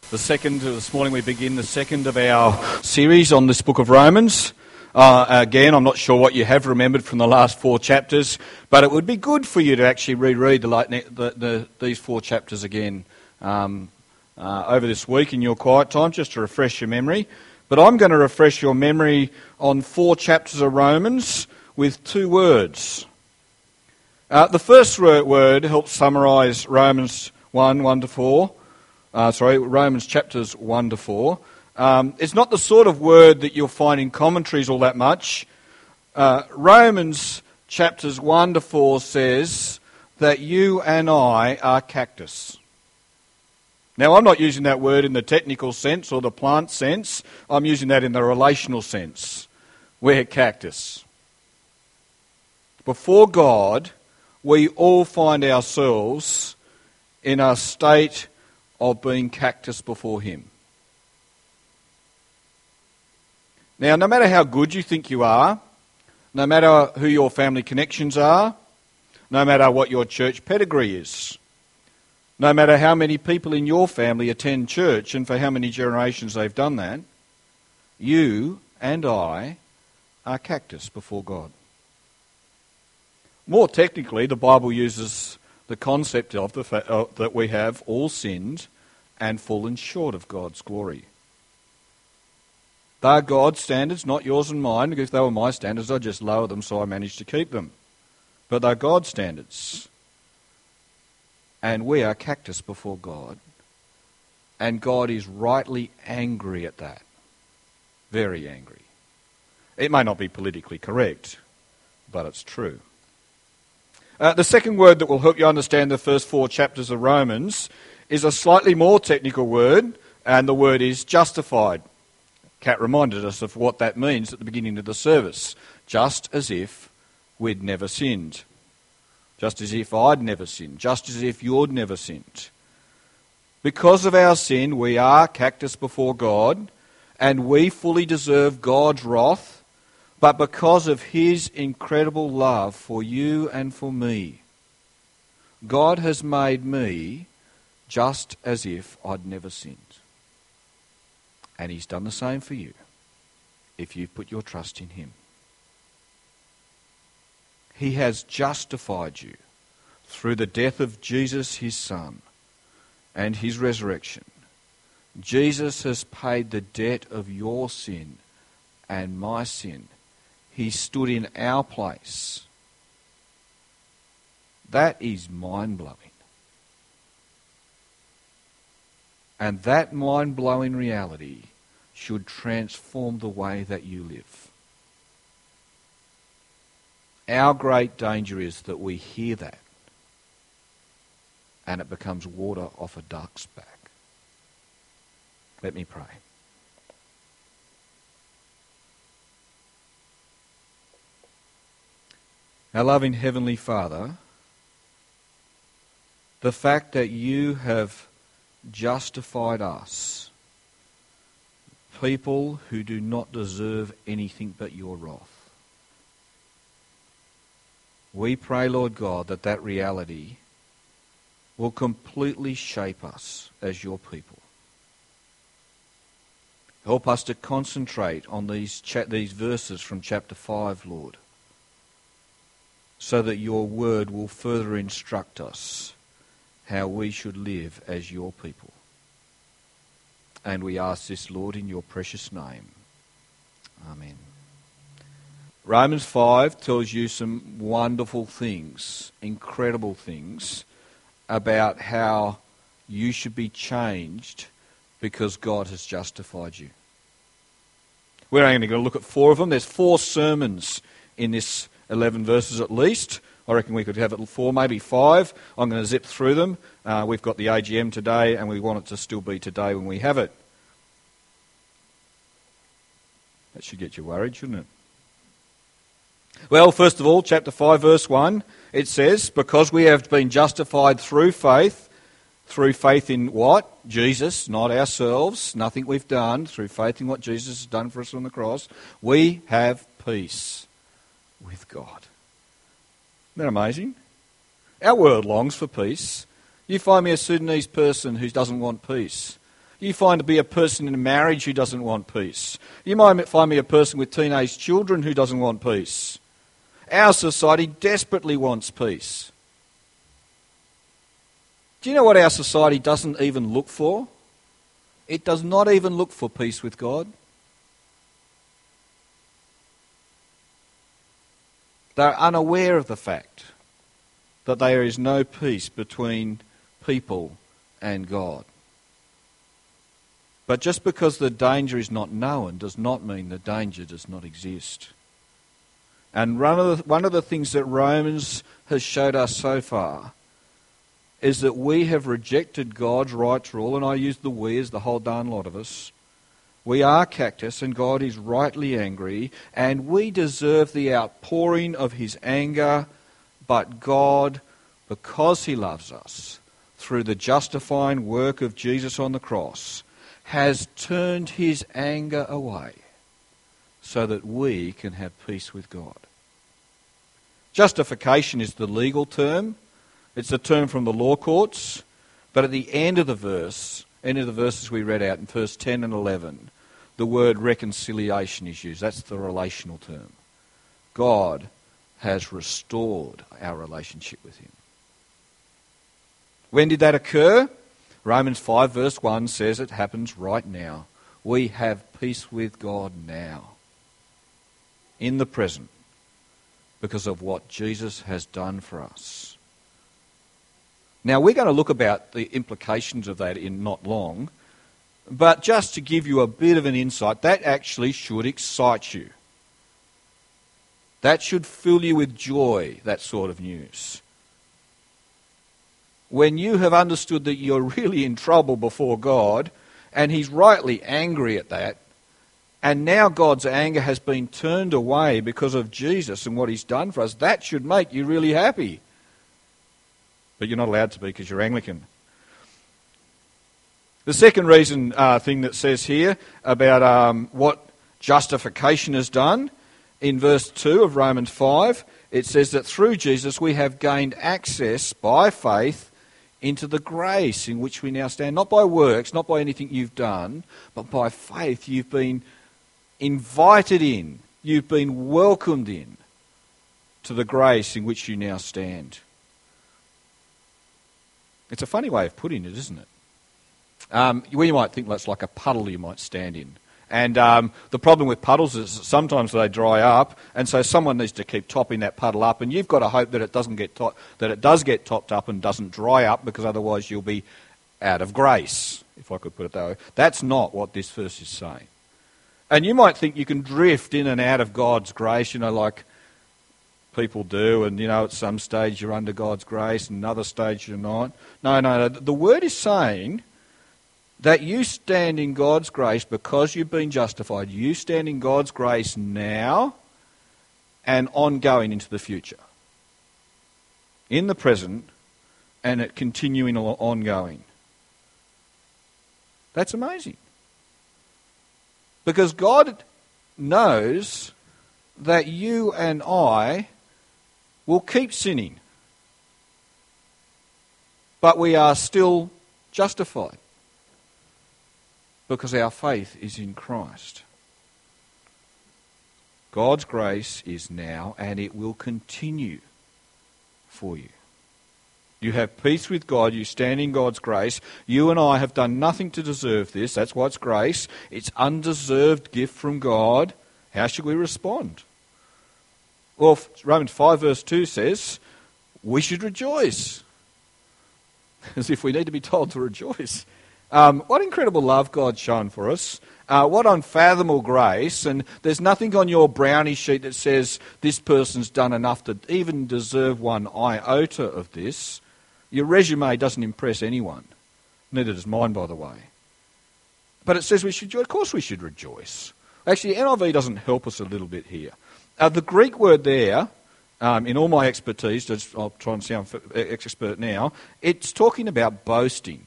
This morning we begin the second of our series on this book of Romans. Again, I'm not sure what you have remembered from the last four chapters, but it would be good for you to actually reread these four chapters again over this week in your quiet time, just to refresh your memory. But I'm going to refresh your memory on four chapters of Romans with two words. The first word helps summarise Romans 1 to 4. Romans chapters 1 to 4. It's not the sort of word that you'll find in commentaries all that much. Romans chapters 1 to 4 says that you and I are cactus. Now, I'm not using that word in the technical sense or the plant sense. I'm using that in the relational sense. We're cactus. Before God, we all find ourselves in a state of being cactus before Him. Now, no matter how good you think you are, no matter who your family connections are, no matter what your church pedigree is, no matter how many people in your family attend church and for how many generations they've done that, you and I are cactus before God. More technically, the Bible uses the concept of the fact that we have all sinned and fallen short of God's glory. They're God's standards, not yours and mine, because if they were my standards, I'd just lower them so I managed to keep them. But they're God's standards. And we are cactus before God. And God is rightly angry at that. Very angry. It may not be politically correct, but it's true. The second word that will help you understand the first four chapters of Romans is a slightly more technical word, and the word is justified. Kat reminded us of what that means at the beginning of the service. Just as if we'd never sinned. Just as if I'd never sinned. Just as if you'd never sinned. Because of our sin, we are cactus before God, and we fully deserve God's wrath. But because of His incredible love for you and for me, God has made me just as if I'd never sinned. And He's done the same for you if you've put your trust in Him. He has justified you through the death of Jesus, His Son, and His resurrection. Jesus has paid the debt of your sin and my sin. He stood in our place. That is mind-blowing. And that mind-blowing reality should transform the way that you live. Our great danger is that we hear that and it becomes water off a duck's back. Let me pray. Our loving Heavenly Father, the fact that you have justified us, people who do not deserve anything but your wrath. We pray, Lord God, that that reality will completely shape us as your people. Help us to concentrate on these verses from chapter 5, Lord, so that your word will further instruct us how we should live as your people. And we ask this, Lord, in your precious name. Amen. Romans 5 tells you some wonderful things, incredible things, about how you should be changed because God has justified you. We're only going to look at four of them. There's 4 sermons in this 11 verses at least. I reckon we could have it 4, maybe 5. I'm going to zip through them. We've got the AGM today, and we want it to still be today when we have it. That should get you worried, shouldn't it? Well, first of all, chapter 5, verse 1, it says, because we have been justified through faith in what? Jesus, not ourselves, nothing we've done, through faith in what Jesus has done for us on the cross, we have peace with God. Isn't that amazing? Our world longs for peace. You find me a Sudanese person who doesn't want peace. You find to be a person in a marriage who doesn't want peace. You might find me a person with teenage children who doesn't want peace. Our society desperately wants peace. Do you know what our society doesn't even look for? It does not even look for peace with God. They're unaware of the fact that there is no peace between people and God. But just because the danger is not known does not mean the danger does not exist. And one of the things that Romans has showed us so far is that we have rejected God's right rule, and I use the we as the whole darn lot of us. We are cactus, and God is rightly angry, and we deserve the outpouring of his anger, but God, because he loves us, through the justifying work of Jesus on the cross, has turned his anger away so that we can have peace with God. Justification is the legal term. It's a term from the law courts. But at the end of the verses we read out in verse 10 and 11, the word reconciliation is used. That's the relational term. God has restored our relationship with him. When did that occur? Romans 5 verse 1 says it happens right now. We have peace with God now, in the present, because of what Jesus has done for us. Now, we're going to look about the implications of that in not long, but just to give you a bit of an insight, that actually should excite you. That should fill you with joy, that sort of news. When you have understood that you're really in trouble before God, and he's rightly angry at that, and now God's anger has been turned away because of Jesus and what he's done for us, that should make you really happy. But you're not allowed to be because you're Anglican. The second thing that says here about what justification has done, in verse 2 of Romans 5, it says that through Jesus we have gained access by faith into the grace in which we now stand. Not by works, not by anything you've done, but by faith you've been invited in, you've been welcomed in to the grace in which you now stand. It's a funny way of putting it, isn't it? You might think that's like a puddle you might stand in. And the problem with puddles is sometimes they dry up, and so someone needs to keep topping that puddle up, and you've got to hope that it does get topped up and doesn't dry up, because otherwise you'll be out of grace, if I could put it that way. That's not what this verse is saying. And you might think you can drift in and out of God's grace, like people do, and at some stage you're under God's grace and another stage you're not. No. The word is saying that you stand in God's grace because you've been justified. You stand in God's grace now and ongoing into the future. In the present and it continuing ongoing. That's amazing. Because God knows that you and I will keep sinning, but we are still justified because our faith is in Christ. God's grace is now, and it will continue for you. You have peace with God, you stand in God's grace. You and I have done nothing to deserve this. That's why it's grace. It's undeserved gift from God. How should we respond? Well, Romans 5 verse 2 says, we should rejoice. As if we need to be told to rejoice. What incredible love God's shown for us. What unfathomable grace. And there's nothing on your brownie sheet that says this person's done enough to even deserve one iota of this. Your resume doesn't impress anyone. Neither does mine, by the way. But it says we should, of course we should rejoice. Actually, NIV doesn't help us a little bit here. The Greek word there, in all my expertise, I'll try and sound expert now, it's talking about boasting.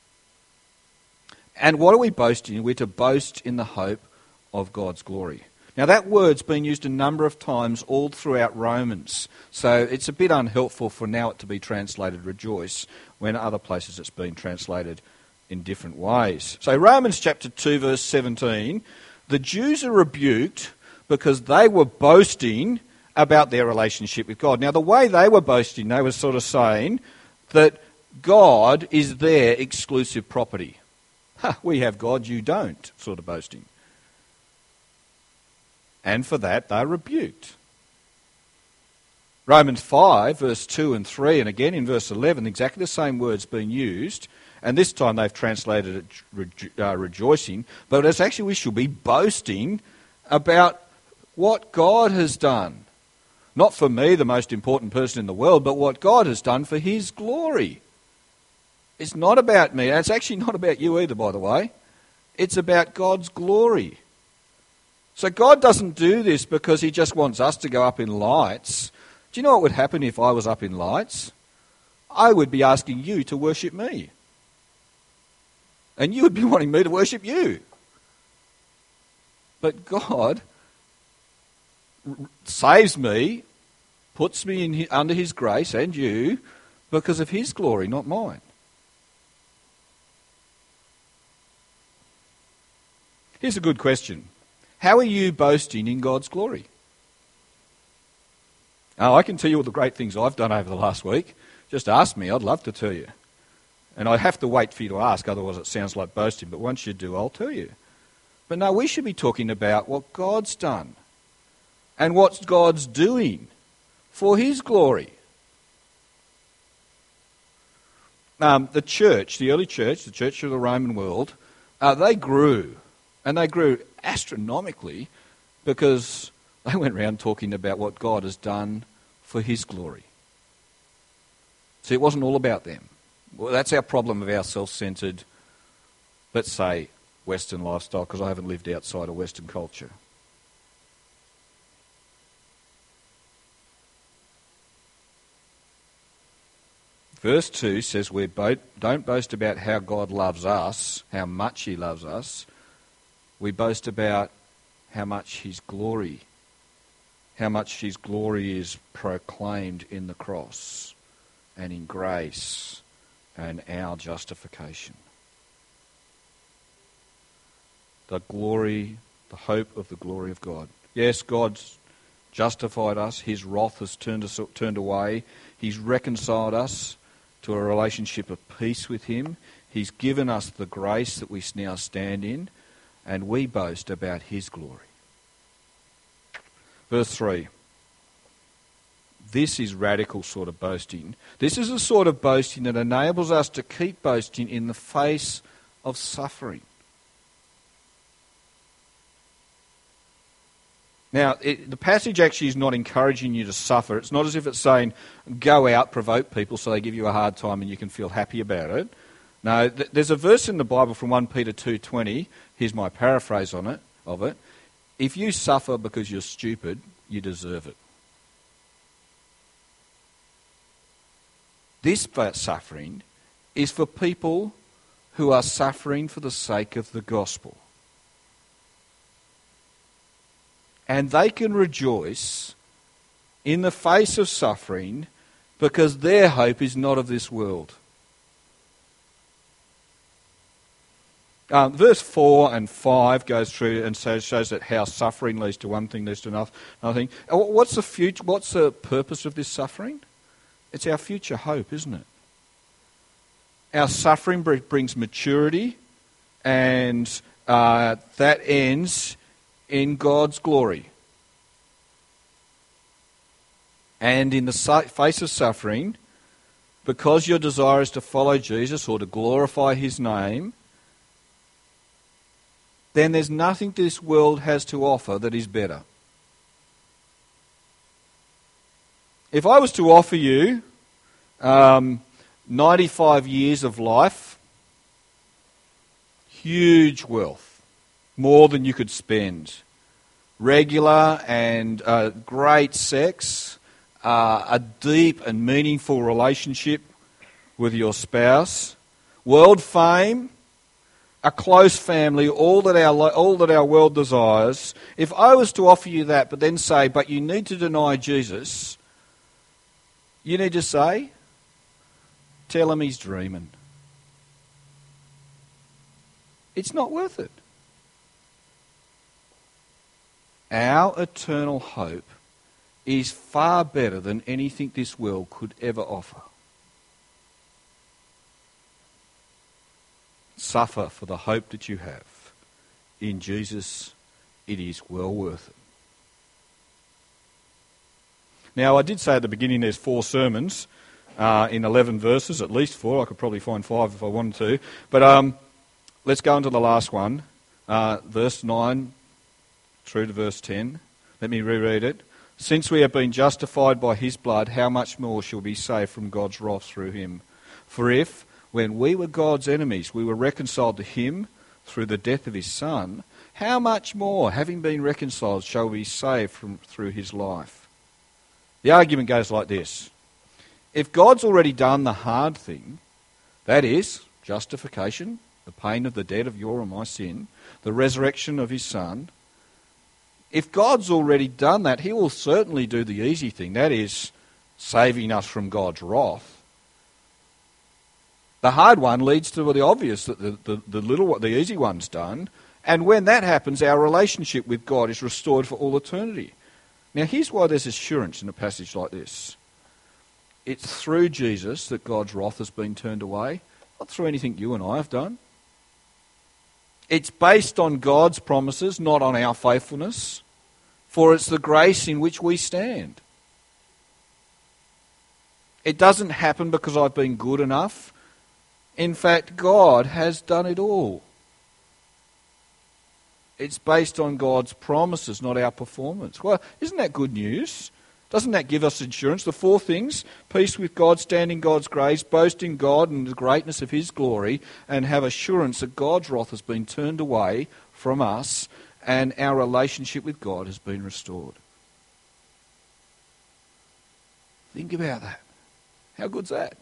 And what are we boasting in? We're to boast in the hope of God's glory. Now that word's been used a number of times all throughout Romans, so it's a bit unhelpful for now it to be translated rejoice, when other places it's been translated in different ways. So Romans chapter 2 verse 17, the Jews are rebuked because they were boasting about their relationship with God. Now the way they were boasting, they were sort of saying that God is their exclusive property. We have God, you don't, sort of boasting. And for that they're rebuked. Romans 5 verse 2 and 3, and again in verse 11, exactly the same words being used. And this time they've translated it rejoicing, but it's actually we should be boasting about what God has done. Not for me, the most important person in the world, but what God has done for his glory. It's not about me. It's actually not about you either, by the way. It's about God's glory. So God doesn't do this because he just wants us to go up in lights. Do you know what would happen if I was up in lights? I would be asking you to worship me. And you would be wanting me to worship you. But God saves me, puts me under his grace and you because of his glory, not mine. Here's a good question. How are you boasting in God's glory? Oh, I can tell you all the great things I've done over the last week. Just ask me, I'd love to tell you. And I have to wait for you to ask, otherwise it sounds like boasting. But once you do, I'll tell you. But no, we should be talking about what God's done and what God's doing for his glory. The church, the early church, the church of the Roman world, they grew. And they grew astronomically because they went around talking about what God has done for his glory. See, it wasn't all about them. Well, that's our problem of our self-centred, let's say, Western lifestyle, because I haven't lived outside of Western culture. Verse 2 says we don't boast about how God loves us, how much he loves us. We boast about how much his glory is proclaimed in the cross and in grace and our justification. The glory, the hope of the glory of God. Yes, God's justified us. His wrath has turned away. He's reconciled us to a relationship of peace with him. He's given us the grace that we now stand in, and we boast about his glory. Verse 3. This is radical sort of boasting. This is a sort of boasting that enables us to keep boasting in the face of suffering. Now, the passage actually is not encouraging you to suffer. It's not as if it's saying, go out, provoke people so they give you a hard time and you can feel happy about it. No, there's a verse in the Bible from 1 Peter 2:20. Here's my paraphrase of it. If you suffer because you're stupid, you deserve it. This suffering is for people who are suffering for the sake of the gospel. And they can rejoice in the face of suffering because their hope is not of this world. Verse 4 and 5 goes through and shows that how suffering leads to one thing, leads to another thing. What's the purpose of this suffering? It's our future hope, isn't it? Our suffering brings maturity, and that ends in God's glory. And in the face of suffering, because your desire is to follow Jesus or to glorify his name, then there's nothing this world has to offer that is better. If I was to offer you 95 years of life, huge wealth, more than you could spend, regular and great sex, a deep and meaningful relationship with your spouse, world fame, a close family, all that our world desires. If I was to offer you that, but then say, but you need to deny Jesus, you need to say, tell him he's dreaming. It's not worth it. Our eternal hope is far better than anything this world could ever offer. Suffer for the hope that you have. In Jesus, it is well worth it. Now, I did say at the beginning there's 4 sermons in 11 verses, at least 4. I could probably find 5 if I wanted to. But let's go on to the last one, verse 9 through to verse 10. Let me reread it. Since we have been justified by his blood, how much more shall we be saved from God's wrath through him? For if, when we were God's enemies, we were reconciled to him through the death of his Son, how much more, having been reconciled, shall we be saved through his life? The argument goes like this. If God's already done the hard thing, that is, justification, the paying of the debt of your and my sin, the resurrection of his Son, if God's already done that, he will certainly do the easy thing, that is, saving us from God's wrath. The hard one leads to the obvious, that the easy one's done, and when that happens, our relationship with God is restored for all eternity. Now, here's why there's assurance in a passage like this. It's through Jesus that God's wrath has been turned away, not through anything you and I have done. It's based on God's promises, not on our faithfulness, for it's the grace in which we stand. It doesn't happen because I've been good enough. In fact, God has done it all. It's based on God's promises, not our performance. Well, isn't that good news? Doesn't that give us assurance? The 4 things: peace with God, stand in God's grace, boast in God and the greatness of his glory, and have assurance that God's wrath has been turned away from us and our relationship with God has been restored. Think about that. How good's that?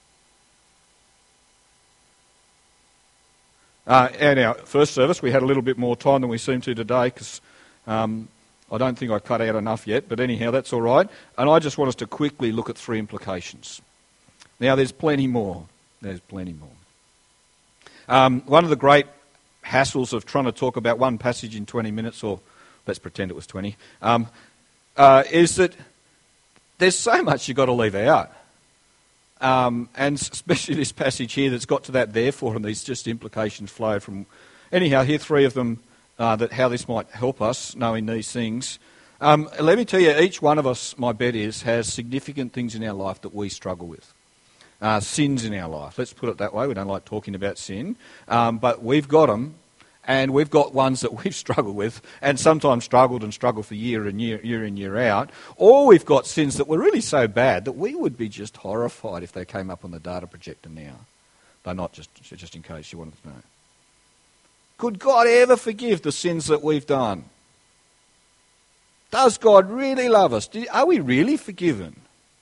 In our first service, we had a little bit more time than we seem to today because I don't think I cut out enough yet, but anyhow, that's all right. And I just want us to quickly look at 3 implications. Now, there's plenty more. There's plenty more. One of the great hassles of trying to talk about one passage in 20 minutes, or let's pretend it was 20, is that there's so much you've got to leave out. And especially this passage here that's got to that therefore, and these just implications flow from. Anyhow, here 3 of them, that how this might help us knowing these things. Let me tell you, each one of us, my bet is, has significant things in our life that we struggle with. Sins in our life. Let's put it that way. We don't like talking about sin. But we've got them, and we've got ones that we've struggled with, and sometimes struggled for year in, year out. Or we've got sins that were really so bad that we would be just horrified if they came up on the data projector now. But not just in case you wanted to know. Could God ever forgive the sins that we've done? Does God really love us? Are we really forgiven?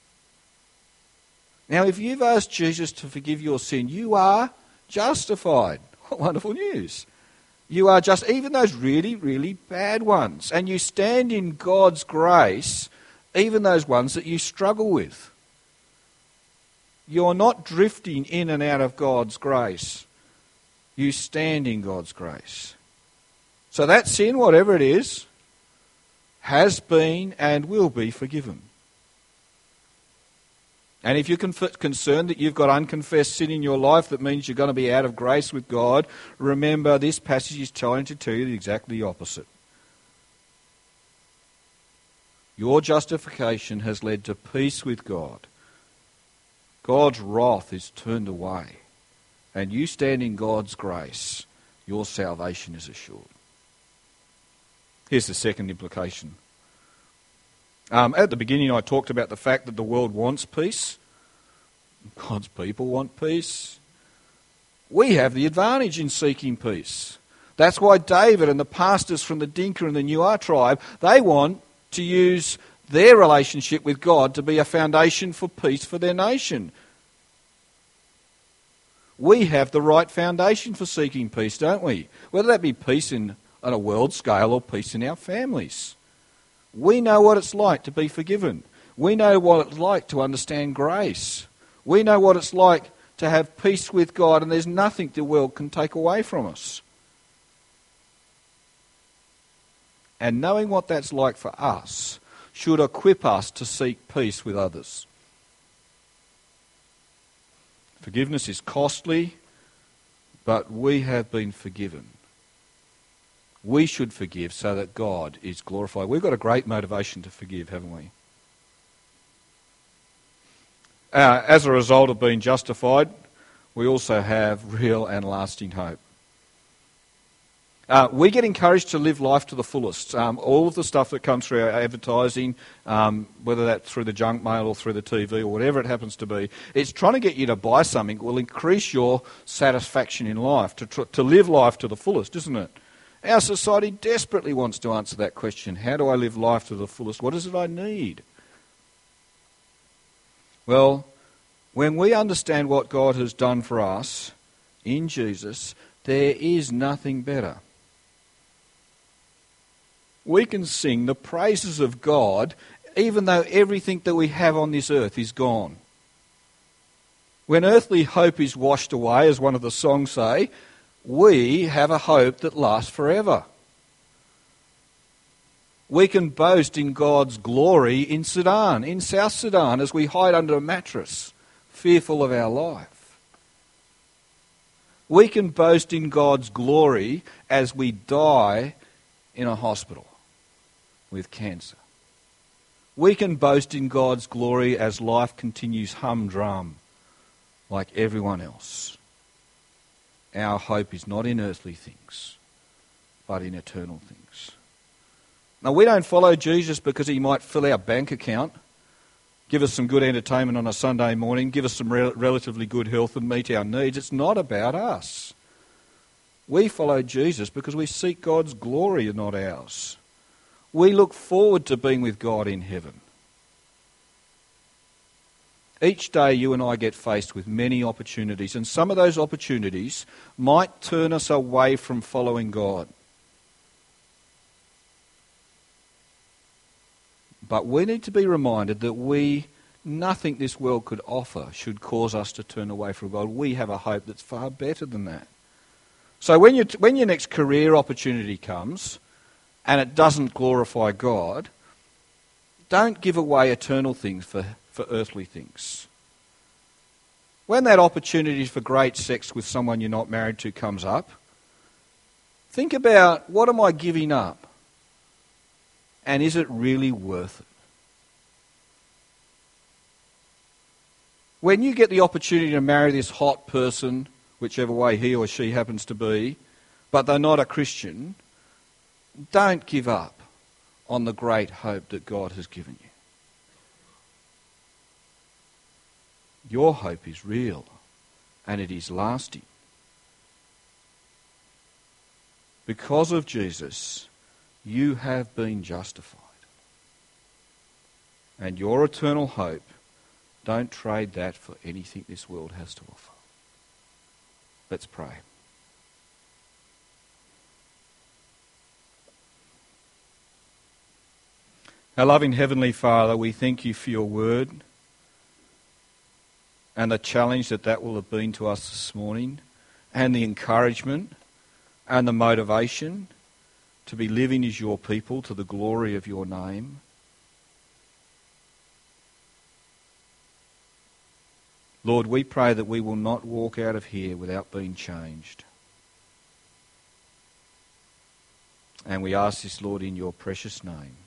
Now, if you've asked Jesus to forgive your sin, you are justified. What wonderful news. You are just, even those really, really bad ones. And you stand in God's grace, even those ones that you struggle with. You're not drifting in and out of God's grace. You stand in God's grace. So that sin, whatever it is, has been and will be forgiven. And if you're concerned that you've got unconfessed sin in your life that means you're going to be out of grace with God, remember this passage is trying to tell you exactly the opposite. Your justification has led to peace with God. God's wrath is turned away. And you stand in God's grace, your salvation is assured. Here's the second implication. At the beginning I talked about the fact that the world wants peace. God's people want peace. We have the advantage in seeking peace. That's why David and the pastors from the Dinka and the Nuar tribe, they want to use their relationship with God to be a foundation for peace for their nation. We have the right foundation for seeking peace, don't we? Whether that be peace on a world scale or peace in our families. We know what it's like to be forgiven. We know what it's like to understand grace. We know what it's like to have peace with God, and there's nothing the world can take away from us. and knowing what that's like for us should equip us to seek peace with others. Forgiveness is costly, but we have been forgiven. We should forgive so that God is glorified. We've got a great motivation to forgive, haven't we? As a result of being justified, we also have real and lasting hope. We get encouraged to live life to the fullest. All of the stuff that comes through our advertising, whether that's through the junk mail or through the TV or whatever it happens to be, it's trying to get you to buy something that will increase your satisfaction in life, to live life to the fullest, isn't it? Our society desperately wants to answer that question. How do I live life to the fullest? What is it I need? Well, when we understand what God has done for us in Jesus, there is nothing better. We can sing the praises of God even though everything that we have on this earth is gone. When earthly hope is washed away, as one of the songs say, we have a hope that lasts forever. We can boast in God's glory in Sudan, in South Sudan, as we hide under a mattress, fearful of our life. We can boast in God's glory as we die in a hospital with cancer. We can boast in God's glory as life continues humdrum like everyone else. Our hope is not in earthly things, but in eternal things. Now, we don't follow Jesus because he might fill our bank account, give us some good entertainment on a Sunday morning, give us some relatively good health and meet our needs. It's not about us. We follow Jesus because we seek God's glory and not ours. We look forward to being with God in heaven. Each day you and I get faced with many opportunities, and some of those opportunities might turn us away from following God. But we need to be reminded that nothing this world could offer should cause us to turn away from God. We have a hope that's far better than that. So when your next career opportunity comes and it doesn't glorify God, don't give away eternal things for earthly things. When that opportunity for great sex with someone you're not married to comes up, think about, what am I giving up? And is it really worth it? When you get the opportunity to marry this hot person, whichever way he or she happens to be, but they're not a Christian, don't give up on the great hope that God has given you. Your hope is real and it is lasting. Because of Jesus, you have been justified. And your eternal hope, don't trade that for anything this world has to offer. Let's pray. Our loving Heavenly Father, we thank you for your word and the challenge that will have been to us this morning, and the encouragement and the motivation to be living as your people to the glory of your name. Lord, we pray that we will not walk out of here without being changed. And we ask this, Lord, in your precious name.